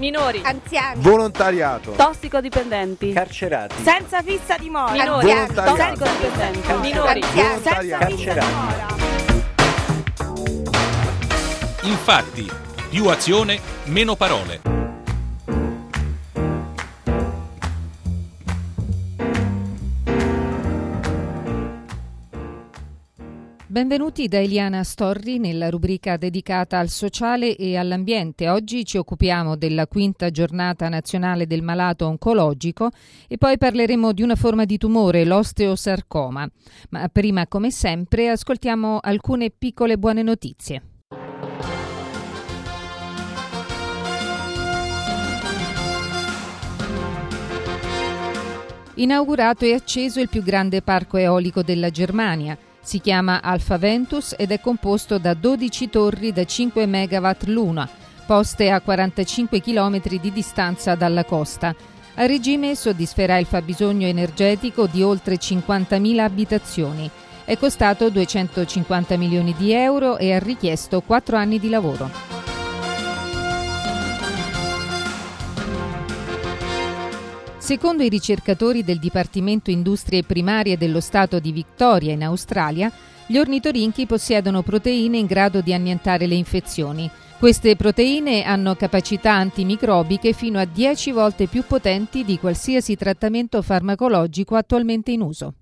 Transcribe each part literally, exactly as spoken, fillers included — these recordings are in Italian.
minori, anziani, volontariato, tossicodipendenti, carcerati, senza fissa dimora, minori, volontariato, tossicodipendenti, minori, anziani, senza carcerati. fissa dimora. Infatti, più azione, meno parole. Benvenuti da Eliana Storri nella rubrica dedicata al sociale e all'ambiente. Oggi ci occupiamo della quinta giornata nazionale del malato oncologico e poi parleremo di una forma di tumore, l'osteosarcoma. Ma prima, come sempre, ascoltiamo alcune piccole buone notizie. Inaugurato e acceso il più grande parco eolico della Germania. Si chiama Alpha Ventus ed è composto da dodici torri da cinque megawatt l'una, poste a quarantacinque chilometri di distanza dalla costa. A regime soddisferà il fabbisogno energetico di oltre cinquantamila abitazioni. È costato duecentocinquanta milioni di euro e ha richiesto quattro anni di lavoro. Secondo i ricercatori del Dipartimento Industrie Primarie dello Stato di Victoria in Australia, gli ornitorinchi possiedono proteine in grado di annientare le infezioni. Queste proteine hanno capacità antimicrobiche fino a dieci volte più potenti di qualsiasi trattamento farmacologico attualmente in uso.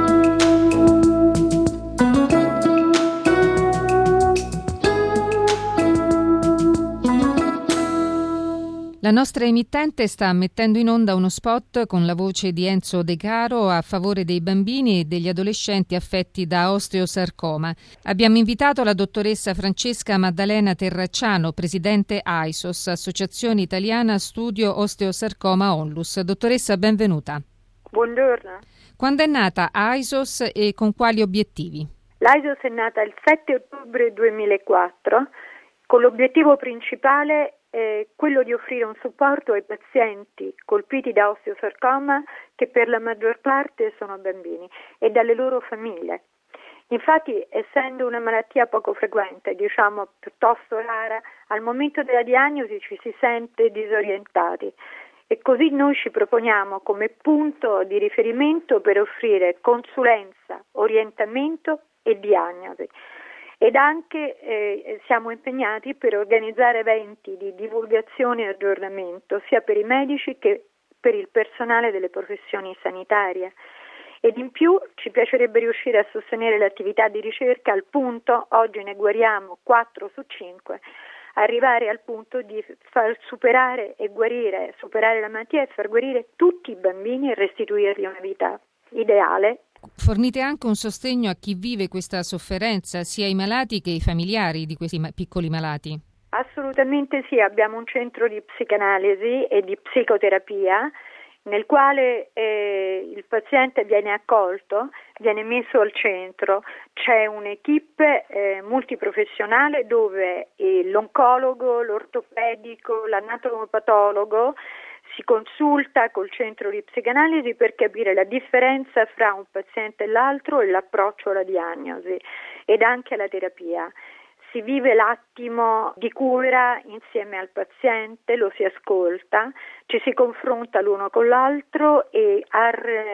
La nostra emittente sta mettendo in onda uno spot con la voce di Enzo De Caro a favore dei bambini e degli adolescenti affetti da osteosarcoma. Abbiamo invitato la dottoressa Francesca Maddalena Terracciano, presidente A I S O S, Associazione Italiana Studio Osteosarcoma Onlus. Dottoressa, benvenuta. Buongiorno. Quando è nata A I S O S e con quali obiettivi? L'A I S O S è nata il sette ottobre duemilaquattro con l'obiettivo principale è quello di offrire un supporto ai pazienti colpiti da osteosarcoma, che per la maggior parte sono bambini, e dalle loro famiglie. Infatti, essendo una malattia poco frequente, diciamo piuttosto rara, al momento della diagnosi ci si sente disorientati e così noi ci proponiamo come punto di riferimento per offrire consulenza, orientamento e diagnosi. Ed anche eh, siamo impegnati per organizzare eventi di divulgazione e aggiornamento sia per i medici che per il personale delle professioni sanitarie. Ed in più ci piacerebbe riuscire a sostenere l'attività di ricerca al punto, oggi ne guariamo quattro su cinque, arrivare al punto di far superare e guarire, superare la malattia e far guarire tutti i bambini e restituirgli una vita ideale. Fornite anche un sostegno a chi vive questa sofferenza, sia i malati che i familiari di questi piccoli malati? Assolutamente sì, abbiamo un centro di psicanalisi e di psicoterapia nel quale eh, il paziente viene accolto, viene messo al centro. C'è un'equipe eh, multiprofessionale dove eh, l'oncologo, l'ortopedico, l'anatomopatologo si consulta col centro di psicanalisi per capire la differenza fra un paziente e l'altro e l'approccio alla diagnosi ed anche alla terapia. Si vive l'attimo di cura insieme al paziente, lo si ascolta, ci si confronta l'uno con l'altro e al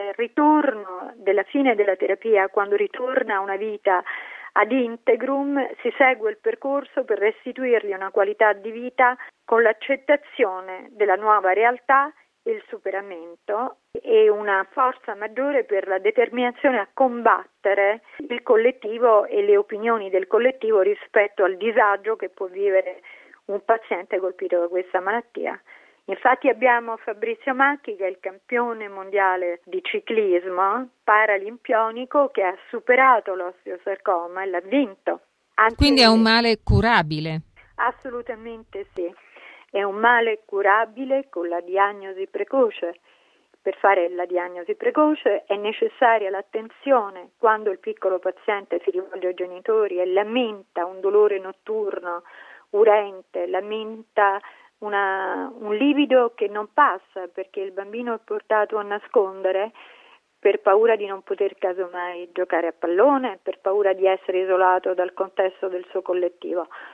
ritorno della fine della terapia, quando ritorna a una vita ad integrum, si segue il percorso per restituirgli una qualità di vita con l'accettazione della nuova realtà, il superamento e una forza maggiore per la determinazione a combattere il collettivo e le opinioni del collettivo rispetto al disagio che può vivere un paziente colpito da questa malattia. Infatti abbiamo Fabrizio Macchi, che è il campione mondiale di ciclismo paralimpionico, che ha superato l'osteosarcoma e l'ha vinto. Anche Quindi è un male curabile? Assolutamente sì, è un male curabile con la diagnosi precoce. Per fare la diagnosi precoce è necessaria l'attenzione quando il piccolo paziente si rivolge ai genitori e lamenta un dolore notturno, urente, lamenta Una, un livido che non passa perché il bambino è portato a nascondere per paura di non poter casomai giocare a pallone, per paura di essere isolato dal contesto del suo collettivo.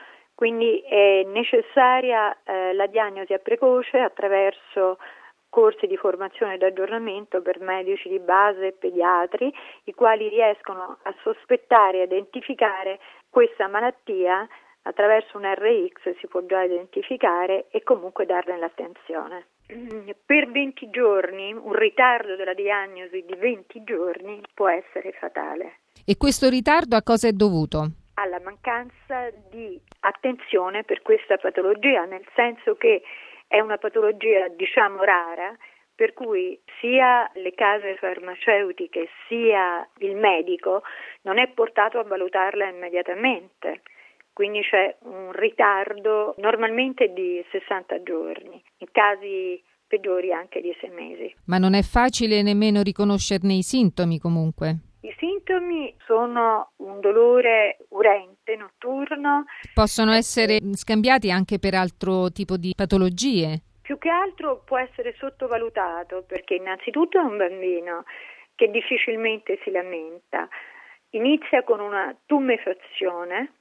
Quindi è necessaria eh, la diagnosi a precoce attraverso corsi di formazione ed aggiornamento per medici di base e pediatri, i quali riescono a sospettare e identificare questa malattia. Attraverso un erre ics si può già identificare e comunque darne l'attenzione. Per venti giorni, un ritardo della diagnosi di venti giorni può essere fatale. E questo ritardo a cosa è dovuto? Alla mancanza di attenzione per questa patologia, nel senso che è una patologia, diciamo, rara, per cui sia le case farmaceutiche sia il medico non è portato a valutarla immediatamente. Quindi c'è un ritardo normalmente di sessanta giorni, in casi peggiori anche di sei mesi. Ma non è facile nemmeno riconoscerne i sintomi comunque? I sintomi sono un dolore urente, notturno. Possono essere scambiati anche per altro tipo di patologie? Più che altro può essere sottovalutato, perché innanzitutto è un bambino che difficilmente si lamenta. Inizia con una tumefazione,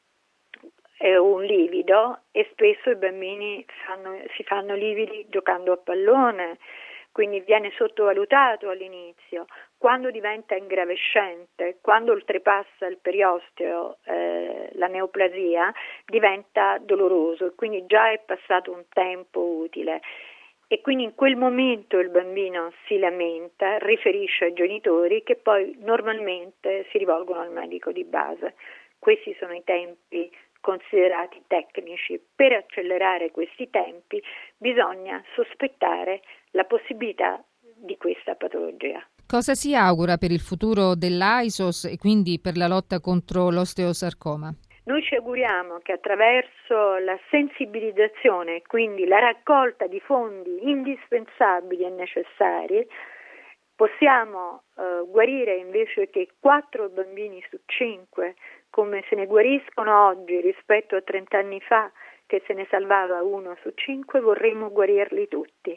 è un livido, e spesso i bambini fanno, si fanno lividi giocando a pallone, quindi viene sottovalutato all'inizio. Quando diventa ingravescente, quando oltrepassa il periosteo, eh, la neoplasia, diventa doloroso e quindi già è passato un tempo utile. E quindi in quel momento il bambino si lamenta, riferisce ai genitori che poi normalmente si rivolgono al medico di base. Questi sono i tempi considerati tecnici. Per accelerare questi tempi bisogna sospettare la possibilità di questa patologia. Cosa si augura per il futuro dell'A I S O S e quindi per la lotta contro l'osteosarcoma? Noi ci auguriamo che attraverso la sensibilizzazione, quindi la raccolta di fondi indispensabili e necessari, possiamo eh, guarire invece che quattro bambini su cinque, come se ne guariscono oggi rispetto a trent'anni fa, che se ne salvava uno su cinque, vorremmo guarirli tutti.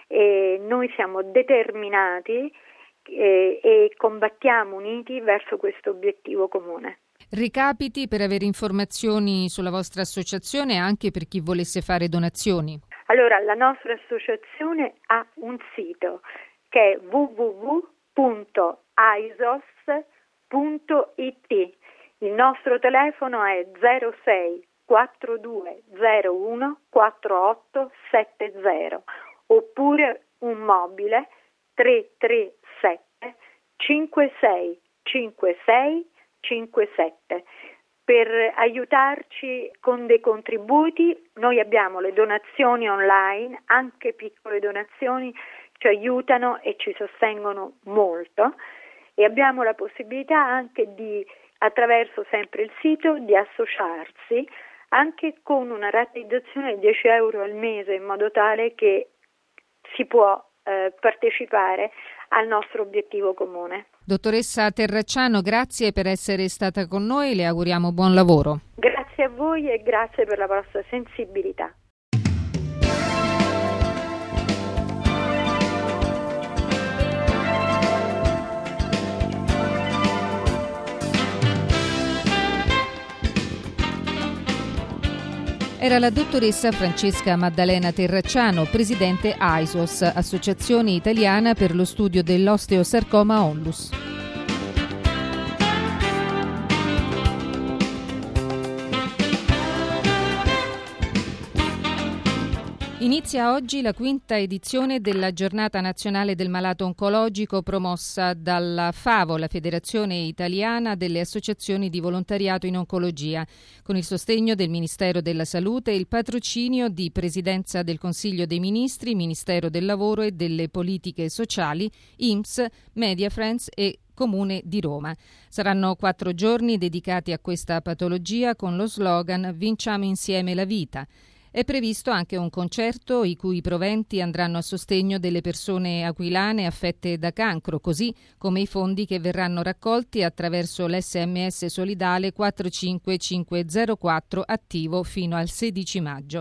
E noi siamo determinati e, e combattiamo uniti verso questo obiettivo comune. Recapiti per avere informazioni sulla vostra associazione e anche per chi volesse fare donazioni. Allora, la nostra associazione ha un sito che è w w w punto i s o s punto i t. Il nostro telefono è zero sei quattro due zero uno quattro otto sette zero oppure un mobile tre tre sette cinque sei cinque sei cinque sette. Per aiutarci con dei contributi noi abbiamo le donazioni online, anche piccole donazioni ci aiutano e ci sostengono molto, e abbiamo la possibilità anche di, attraverso sempre il sito, di associarsi anche con una rateizzazione di dieci euro al mese, in modo tale che si può eh, partecipare al nostro obiettivo comune. Dottoressa Terracciano, grazie per essere stata con noi, le auguriamo buon lavoro. Grazie a voi e grazie per la vostra sensibilità. Era la dottoressa Francesca Maddalena Terracciano, presidente A I S O S, Associazione Italiana per lo Studio dell'Osteosarcoma Onlus. Inizia oggi la quinta edizione della Giornata Nazionale del Malato Oncologico promossa dalla FAVO, la Federazione Italiana delle Associazioni di Volontariato in Oncologia, con il sostegno del Ministero della Salute e il patrocinio di Presidenza del Consiglio dei Ministri, Ministero del Lavoro e delle Politiche Sociali, I N P S, Mediafriends e Comune di Roma. Saranno quattro giorni dedicati a questa patologia con lo slogan Vinciamo insieme la vita. È previsto anche un concerto i cui proventi andranno a sostegno delle persone aquilane affette da cancro, così come i fondi che verranno raccolti attraverso l'esse emme esse solidale quattro cinque cinque zero quattro attivo fino al sedici maggio.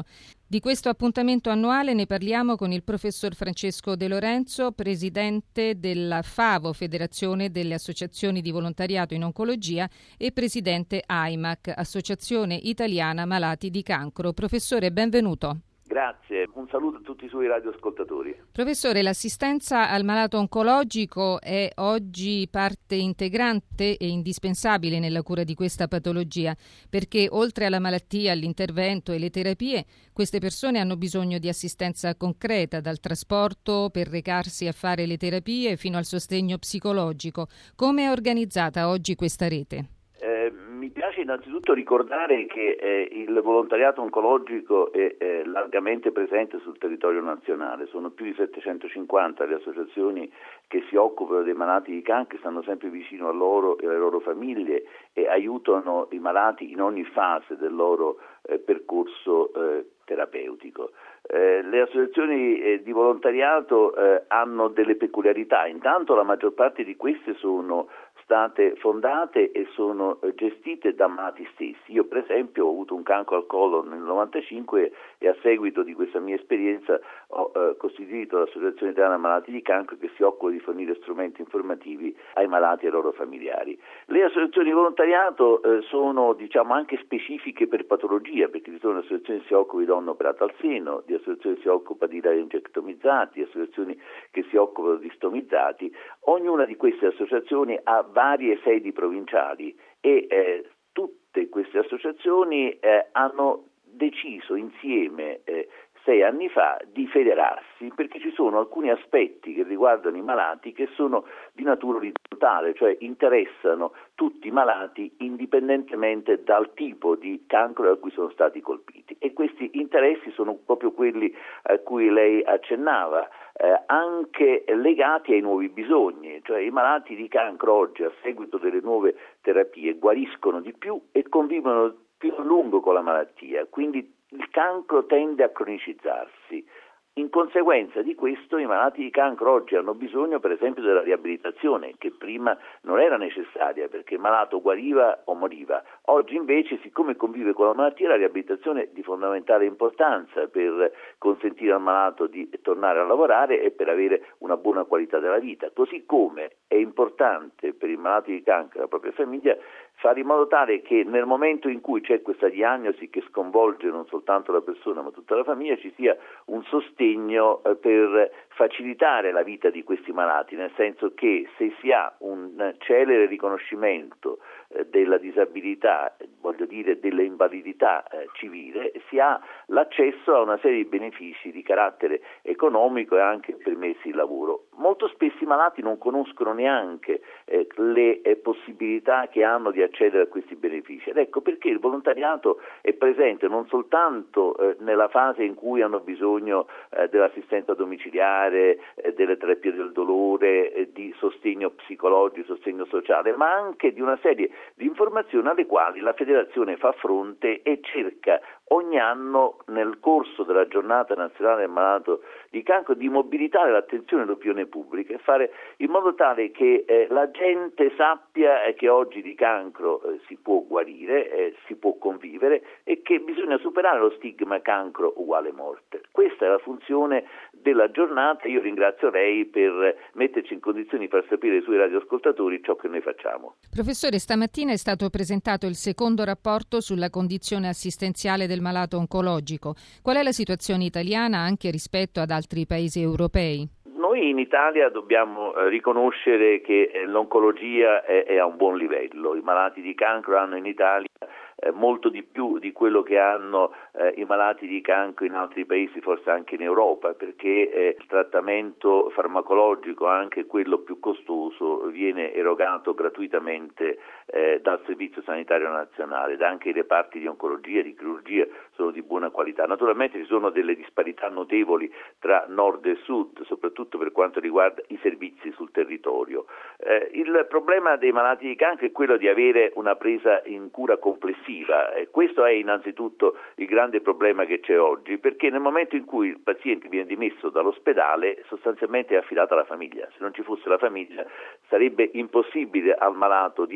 Di questo appuntamento annuale ne parliamo con il professor Francesco De Lorenzo, presidente della FAVO, Federazione delle Associazioni di Volontariato in Oncologia, e presidente A I M A C, Associazione Italiana Malati di Cancro. Professore, benvenuto. Grazie, un saluto a tutti i suoi radioascoltatori. Professore, l'assistenza al malato oncologico è oggi parte integrante e indispensabile nella cura di questa patologia, perché oltre alla malattia, all'intervento e le terapie, queste persone hanno bisogno di assistenza concreta, dal trasporto per recarsi a fare le terapie fino al sostegno psicologico. Come è organizzata oggi questa rete? Eh, mi piace innanzitutto ricordare che eh, il volontariato oncologico è eh, largamente presente sul territorio nazionale. Sono più di settecentocinquanta le associazioni che si occupano dei malati di cancro, che stanno sempre vicino a loro e alle loro famiglie e aiutano i malati in ogni fase del loro eh, percorso eh, terapeutico. Eh, le associazioni eh, di volontariato eh, hanno delle peculiarità. Intanto la maggior parte di queste sono state fondate e sono gestite da malati stessi. Io per esempio ho avuto un cancro al colon nel novantacinque e a seguito di questa mia esperienza ho eh, costituito l'Associazione Italiana Malati di Cancro, che si occupa di fornire strumenti informativi ai malati e ai loro familiari. Le associazioni di volontariato eh, sono diciamo anche specifiche per patologia, perché ci sono associazioni che si occupano di donne operate al seno, di associazioni che si occupano di laringectomizzati, associazioni che si occupano di stomizzati. Ognuna di queste associazioni ha varie sedi provinciali e eh, tutte queste associazioni eh, hanno deciso insieme eh, sei anni fa di federarsi, perché ci sono alcuni aspetti che riguardano i malati che sono di natura orizzontale, cioè interessano tutti i malati indipendentemente dal tipo di cancro a cui sono stati colpiti, e questi interessi sono proprio quelli a cui lei accennava, eh, anche legati ai nuovi bisogni, cioè i malati di cancro oggi a seguito delle nuove terapie guariscono di più e convivono più a lungo con la malattia, quindi il cancro tende a cronicizzarsi. In conseguenza di questo i malati di cancro oggi hanno bisogno per esempio della riabilitazione, che prima non era necessaria perché il malato guariva o moriva. Oggi invece, siccome convive con la malattia, la riabilitazione è di fondamentale importanza per consentire al malato di tornare a lavorare e per avere una buona qualità della vita. Così come è importante per il malato di cancro e la propria famiglia fare in modo tale che nel momento in cui c'è questa diagnosi che sconvolge non soltanto la persona ma tutta la famiglia, ci sia un sostegno eh, per facilitare la vita di questi malati, nel senso che se si ha un celere riconoscimento eh, della disabilità, voglio dire delle invalidità eh, civile, si ha l'accesso a una serie di benefici di carattere economico e anche permessi di lavoro. Molto spesso i malati non conoscono neanche eh, le eh, possibilità che hanno di accedere a questi benefici, ed ecco perché il volontariato è presente non soltanto eh, nella fase in cui hanno bisogno eh, dell'assistenza domiciliare, eh, delle terapie del dolore, eh, di sostegno psicologico, sostegno sociale, ma anche di una serie di informazioni alle quali la federazione fa fronte e cerca ogni anno nel corso della giornata nazionale del malato di cancro di mobilitare l'attenzione dell'opinione pubblica e fare in modo tale che eh, la gente sappia eh, che oggi di cancro eh, si può guarire, eh, si può convivere e che bisogna superare lo stigma cancro uguale morte. Questa è la funzione della giornata. Io ringrazio lei per metterci in condizioni di far sapere ai suoi radioascoltatori ciò che noi facciamo. Professore, stamattina è stato presentato il secondo rapporto sulla condizione assistenziale del malato oncologico. Qual è la situazione italiana anche rispetto ad altri paesi europei? Noi in Italia dobbiamo eh, riconoscere che eh, l'oncologia è, è a un buon livello. I malati di cancro hanno in Italia eh, molto di più di quello che hanno eh, i malati di cancro in altri paesi, forse anche in Europa, perché eh, il trattamento farmacologico, anche quello più costoso, viene erogato gratuitamente eh, dal Servizio Sanitario Nazionale, ed anche i reparti di oncologia e di chirurgia sono di buona qualità. Naturalmente ci sono delle disparità notevoli tra nord e sud, soprattutto per quanto riguarda i servizi sul territorio. Eh, il problema dei malati di cancro è quello di avere una presa in cura complessiva. Eh, questo è innanzitutto il grande problema che c'è oggi, perché nel momento in cui il paziente viene dimesso dall'ospedale sostanzialmente è affidato alla famiglia. Se non ci fosse la famiglia sarebbe impossibile al malato di affrontare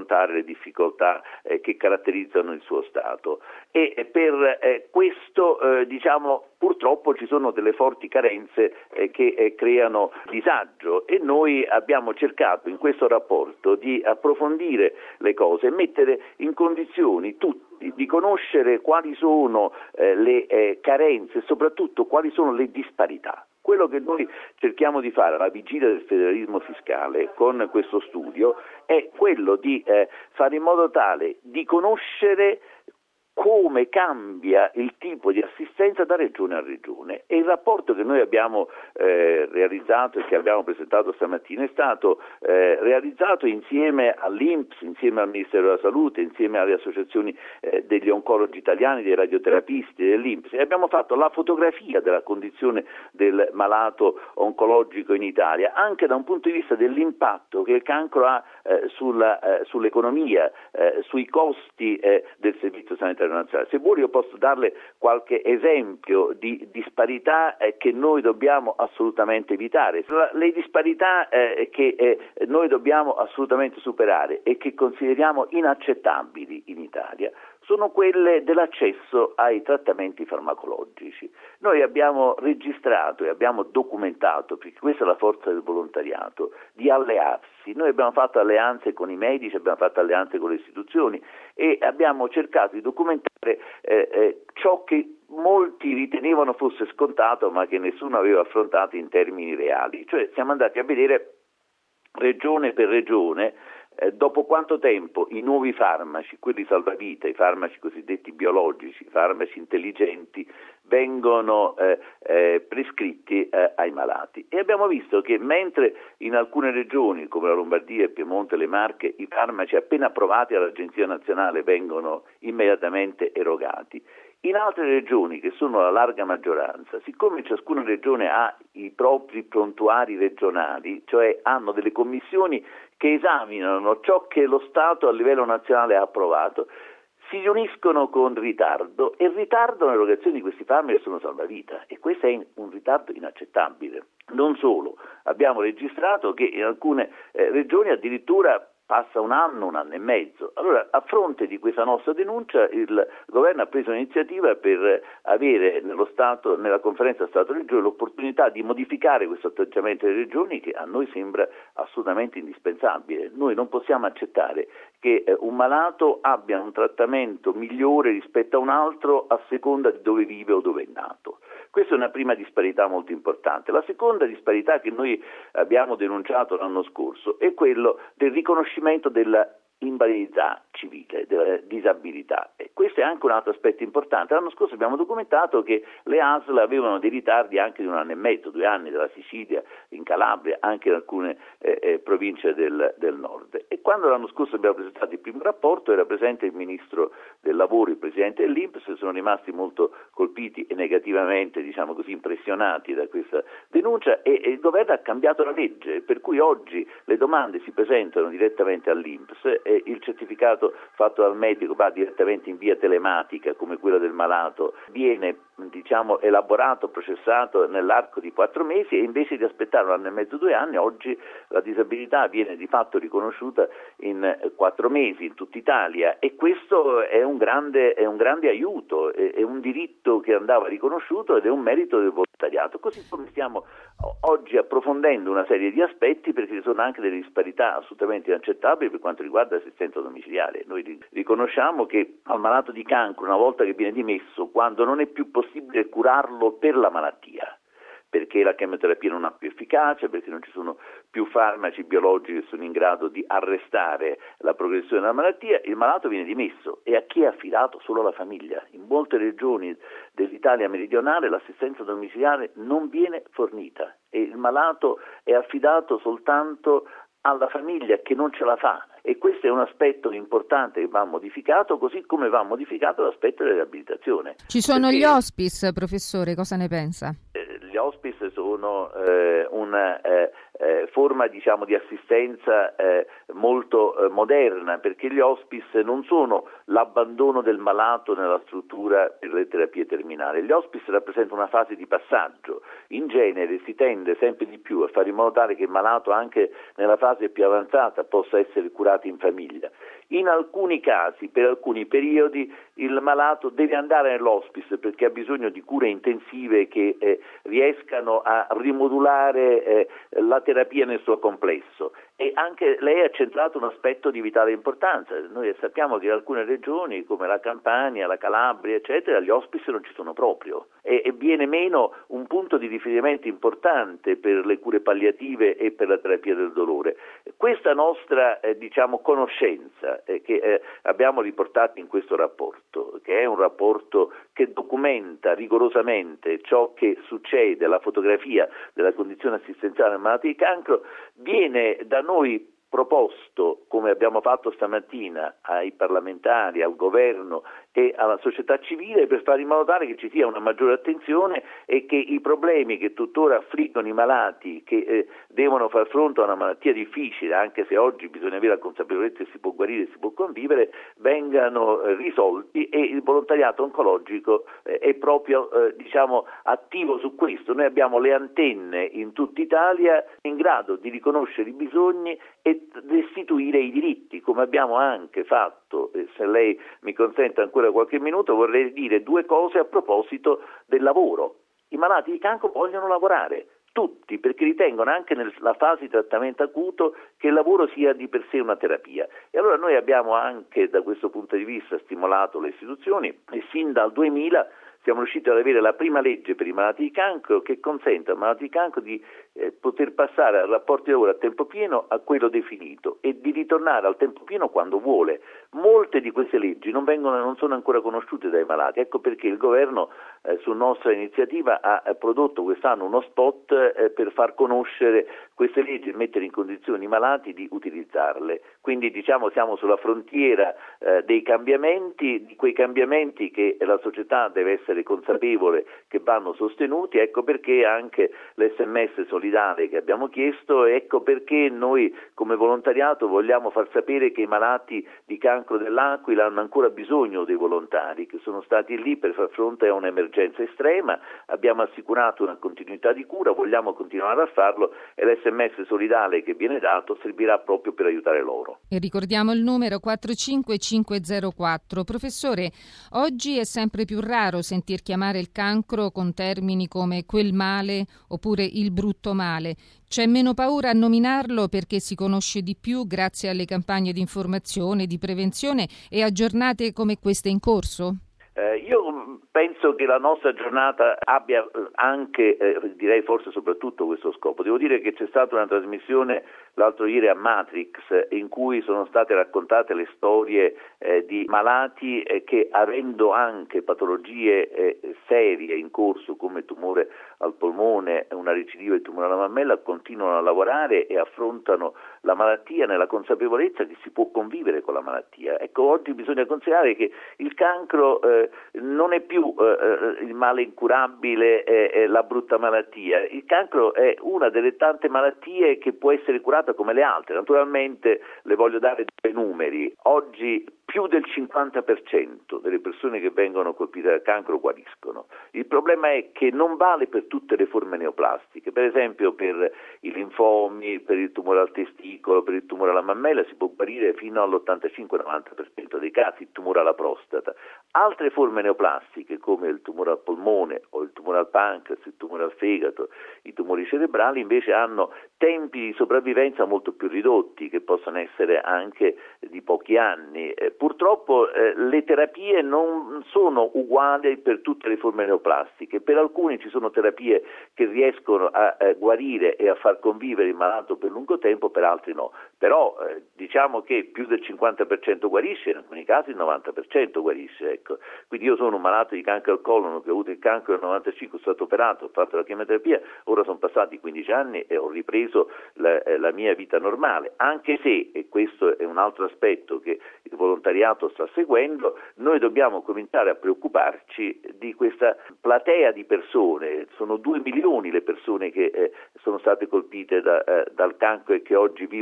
affrontare le difficoltà eh, che caratterizzano il suo Stato. E eh, per eh, questo eh, diciamo purtroppo ci sono delle forti carenze eh, che eh, creano disagio, e noi abbiamo cercato in questo rapporto di approfondire le cose e mettere in condizioni tutti di conoscere quali sono eh, le eh, carenze e soprattutto quali sono le disparità. Quello che noi cerchiamo di fare alla vigilia del federalismo fiscale con questo studio è quello di eh, fare in modo tale di conoscere come cambia il tipo di assistenza da regione a regione, e il rapporto che noi abbiamo eh, realizzato e che abbiamo presentato stamattina è stato eh, realizzato insieme all'I N P S, insieme al Ministero della Salute, insieme alle associazioni eh, degli oncologi italiani, dei radioterapisti dell'I N P S, e abbiamo fatto la fotografia della condizione del malato oncologico in Italia, anche da un punto di vista dell'impatto che il cancro ha eh, sulla, eh, sull'economia, eh, sui costi eh, del servizio sanitario nazionale. Se vuoi io posso darle qualche esempio di disparità eh, che noi dobbiamo assolutamente evitare. Le disparità eh, che eh, noi dobbiamo assolutamente superare e che consideriamo inaccettabili in Italia sono quelle dell'accesso ai trattamenti farmacologici. Noi abbiamo registrato e abbiamo documentato, perché questa è la forza del volontariato, di allearsi. Noi abbiamo fatto alleanze con i medici, abbiamo fatto alleanze con le istituzioni e abbiamo cercato di documentare eh, eh, ciò che molti ritenevano fosse scontato ma che nessuno aveva affrontato in termini reali. Cioè siamo andati a vedere regione per regione Eh, dopo quanto tempo i nuovi farmaci, quelli salvavita, i farmaci cosiddetti biologici, i farmaci intelligenti, vengono eh, eh, prescritti eh, ai malati. E abbiamo visto che mentre in alcune regioni, come la Lombardia, il Piemonte, le Marche, i farmaci appena approvati dall'Agenzia Nazionale vengono immediatamente erogati, in altre regioni, che sono la larga maggioranza, siccome ciascuna regione ha i propri prontuari regionali, cioè hanno delle commissioni che esaminano ciò che lo Stato a livello nazionale ha approvato, si riuniscono con ritardo e ritardano l'erogazione di questi farmaci che sono salvavita, e questo è un ritardo inaccettabile. Non solo, abbiamo registrato che in alcune eh, regioni addirittura passa un anno, un anno e mezzo. Allora, a fronte di questa nostra denuncia, il governo ha preso l'iniziativa per avere nello Stato, nella conferenza Stato-Regione, l'opportunità di modificare questo atteggiamento delle regioni, che a noi sembra assolutamente indispensabile. Noi non possiamo accettare che eh, un malato abbia un trattamento migliore rispetto a un altro a seconda di dove vive o dove è nato. Questa è una prima disparità molto importante. La seconda disparità che noi abbiamo denunciato l'anno scorso è quello del riconoscimento della invalidità civile, della disabilità. E questo è anche un altro aspetto importante. L'anno scorso abbiamo documentato che le A S L avevano dei ritardi anche di un anno e mezzo, due anni, dalla Sicilia, in Calabria, anche in alcune eh, eh, province del, del nord. E quando l'anno scorso abbiamo presentato il primo rapporto era presente il Ministro del Lavoro, il Presidente dell'I N P S, sono rimasti molto colpiti e negativamente, diciamo così, impressionati da questa denuncia, e, e il governo ha cambiato la legge, per cui oggi le domande si presentano direttamente all'I N P S e il certificato fatto dal medico va direttamente in via telematica, come quella del malato, viene diciamo elaborato, processato nell'arco di quattro mesi, e invece di aspettare un anno e mezzo, due anni, oggi la disabilità viene di fatto riconosciuta in quattro mesi in tutta Italia, e questo è un grande, è un grande aiuto, è, è un diritto che andava riconosciuto ed è un merito del volontariato. Così come stiamo oggi approfondendo una serie di aspetti, perché ci sono anche delle disparità assolutamente inaccettabili per quanto riguarda l'assistenza domiciliare. Noi riconosciamo che al malato di cancro, una volta che viene dimesso, quando non è più possibile curarlo per la malattia, perché la chemioterapia non ha più efficacia, perché non ci sono più farmaci biologici che sono in grado di arrestare la progressione della malattia, il malato viene dimesso, e a chi è affidato? Solo alla famiglia. In molte regioni dell'Italia meridionale l'assistenza domiciliare non viene fornita e il malato è affidato soltanto alla famiglia che non ce la fa, e questo è un aspetto importante che va modificato, così come va modificato l'aspetto della riabilitazione. Ci sono Perché, gli hospice, professore, cosa ne pensa? Eh, gli hospice sono eh, una eh, eh, forma diciamo di assistenza eh, molto eh, moderna, perché gli hospice non sono l'abbandono del malato nella struttura per le terapie terminali. Gli hospice rappresentano una fase di passaggio. In genere si tende sempre di più a fare in modo tale che il malato anche nella fase più avanzata possa essere curato in famiglia. In alcuni casi, per alcuni periodi, il malato deve andare nell'hospice perché ha bisogno di cure intensive che eh, riescano a rimodulare eh, la terapia nel suo complesso. E anche lei ha centrato un aspetto di vitale importanza. Noi sappiamo che in alcune regioni come la Campania, la Calabria, eccetera, gli hospice non ci sono proprio e, e viene meno un punto di riferimento importante per le cure palliative e per la terapia del dolore. Questa nostra eh, diciamo conoscenza eh, che eh, abbiamo riportato in questo rapporto, che è un rapporto che documenta rigorosamente ciò che succede, la fotografia della condizione assistenziale del malato di cancro, viene da noi proposto, come abbiamo fatto stamattina, ai parlamentari, al governo e alla società civile per fare in modo tale che ci sia una maggiore attenzione e che i problemi che tuttora affliggono i malati che eh, devono far fronte a una malattia difficile, anche se oggi bisogna avere la consapevolezza che si può guarire e si può convivere, vengano eh, risolti e il volontariato oncologico eh, è proprio eh, diciamo attivo su questo. Noi abbiamo le antenne in tutta Italia in grado di riconoscere i bisogni e restituire i diritti, come abbiamo anche fatto. Eh, se lei mi consente ancora qualche minuto, vorrei dire due cose a proposito del lavoro. I malati di cancro vogliono lavorare, tutti, perché ritengono anche nella fase di trattamento acuto che il lavoro sia di per sé una terapia. E allora noi abbiamo anche da questo punto di vista stimolato le istituzioni e sin dal duemila siamo riusciti ad avere la prima legge per i malati di cancro che consente ai malati di cancro di eh, poter passare dal rapporto di lavoro a tempo pieno a quello definito e di ritornare al tempo pieno quando vuole. Molte di queste leggi non vengono, non sono ancora conosciute dai malati, ecco perché il governo eh, su nostra iniziativa ha eh, prodotto quest'anno uno spot eh, per far conoscere queste leggi e mettere in condizione i malati di utilizzarle. Quindi diciamo siamo sulla frontiera eh, dei cambiamenti, di quei cambiamenti che la società deve essere consapevole che vanno sostenuti, ecco perché anche l'esse emme esse solidale che abbiamo chiesto, ecco perché noi come volontariato vogliamo far sapere che i malati di cancro dell'Aquila hanno ancora bisogno dei volontari che sono stati lì per far fronte a un'emergenza estrema, abbiamo assicurato una continuità di cura, vogliamo continuare a farlo e l'esse emme esse solidale che viene dato servirà proprio per aiutare loro. E ricordiamo il numero quattro cinque cinque zero quattro. Professore, oggi è sempre più raro sentir chiamare il cancro con termini come quel male oppure il brutto male. C'è meno paura a nominarlo perché si conosce di più grazie alle campagne di informazione, di prevenzione e a giornate come queste in corso? Eh, io penso che la nostra giornata abbia anche, eh, direi forse soprattutto questo scopo. Devo dire che c'è stata una trasmissione l'altro ieri a Matrix in cui sono state raccontate le storie eh, di malati eh, che avendo anche patologie eh, serie in corso come tumore al polmone, una recidiva di tumore alla mammella, continuano a lavorare e affrontano la malattia nella consapevolezza che si può convivere con la malattia. Ecco, oggi bisogna considerare che il cancro eh, non è più eh, il male incurabile, eh, eh, la brutta malattia. Il cancro è una delle tante malattie che può essere curata come le altre. Naturalmente le voglio dare due numeri. Oggi più del cinquanta per cento delle persone che vengono colpite dal cancro guariscono. Il problema è che non vale per tutte le forme neoplastiche. Per esempio per i linfomi, per il tumore al testicolo, per il tumore alla mammella si può guarire fino all'ottantacinque novanta per cento dei casi, il tumore alla prostata. Altre forme neoplastiche come il tumore al polmone o il tumore al pancreas, il tumore al fegato, i tumori cerebrali invece hanno tempi di sopravvivenza molto più ridotti che possono essere anche di pochi anni. Eh, purtroppo eh, le terapie non sono uguali per tutte le forme neoplastiche, per alcuni ci sono terapie che riescono a eh, guarire e a far convivere il malato per lungo tempo, per altri no, però eh, diciamo che più del cinquanta per cento guarisce, in alcuni casi il novanta per cento guarisce, ecco. Quindi io sono un malato di cancro al colon che ho avuto il cancro nel novantacinque, sono stato operato, ho fatto la chemioterapia, ora sono passati quindici anni e ho ripreso la, eh, la mia vita normale, anche se, e questo è un altro aspetto che il volontariato sta seguendo, noi dobbiamo cominciare a preoccuparci di questa platea di persone, sono due milioni le persone che eh, sono state colpite da, eh, dal cancro e che oggi vivono in Italia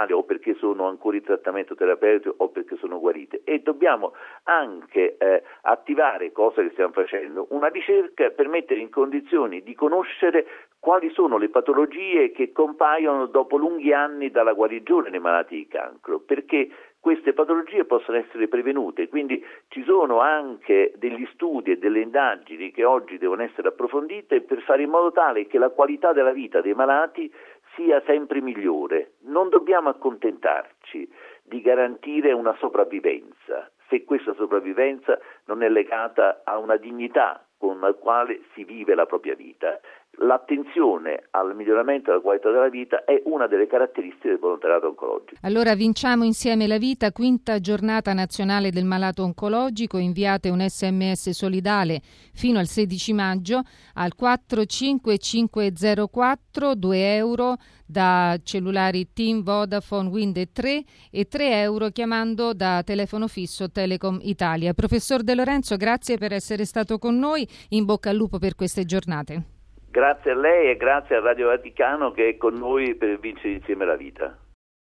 male o perché sono ancora in trattamento terapeutico o perché sono guarite, e dobbiamo anche eh, attivare, cosa che stiamo facendo, una ricerca per mettere in condizioni di conoscere quali sono le patologie che compaiono dopo lunghi anni dalla guarigione dei malati di cancro, perché queste patologie possono essere prevenute, quindi ci sono anche degli studi e delle indagini che oggi devono essere approfondite per fare in modo tale che la qualità della vita dei malati sia sempre migliore. Non dobbiamo accontentarci di garantire una sopravvivenza, se questa sopravvivenza non è legata a una dignità con la quale si vive la propria vita. L'attenzione al miglioramento della qualità della vita è una delle caratteristiche del volontariato oncologico. Allora vinciamo insieme la vita, quinta giornata nazionale del malato oncologico. Inviate un sms solidale fino al sedici maggio al quattro cinque cinque zero quattro, due euro da cellulari TIM, Vodafone, Wind e tre e tre euro chiamando da telefono fisso Telecom Italia. Professor De Lorenzo, grazie per essere stato con noi, in bocca al lupo per queste giornate. Grazie a lei e grazie a Radio Vaticano che è con noi per vincere insieme la vita.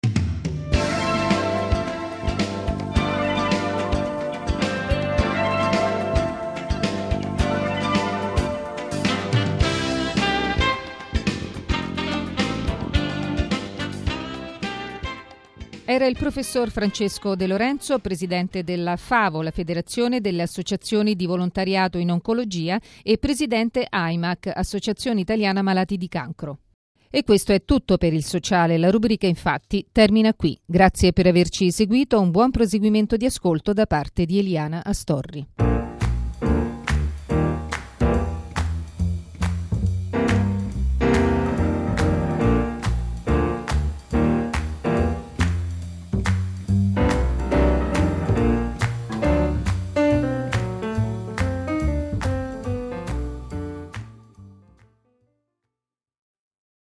Era il professor Francesco De Lorenzo, presidente della FAVO, la Federazione delle Associazioni di Volontariato in Oncologia, e presidente A I M A C, Associazione Italiana Malati di Cancro. E questo è tutto per il sociale. La rubrica infatti termina qui. Grazie per averci seguito, un buon proseguimento di ascolto da parte di Eliana Astorri.